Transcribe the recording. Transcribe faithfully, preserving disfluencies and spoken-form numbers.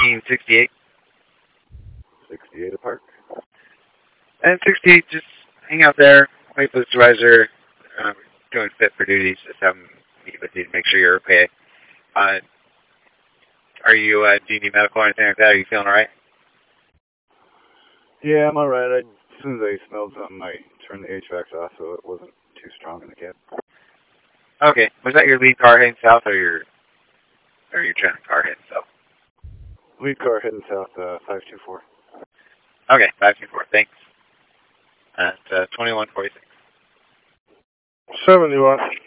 fifteen sixty-eight. sixty-eight Park. And sixty-eight, just hang out there, wait for the supervisor, um, doing fit for duties, just have them meet with you to make sure you're okay. Uh, are you, uh, do you need medical or anything like that? Are you feeling alright? Yeah, I'm alright. I, as soon as I smelled something, I turned the H V A C off so it wasn't too strong in the cab. Okay. Was that your lead car heading south or your, or your trend car heading south? Lead car heading south, uh, five two four. Okay, five two four, thanks. At, uh, twenty-one forty-six. seventy-one.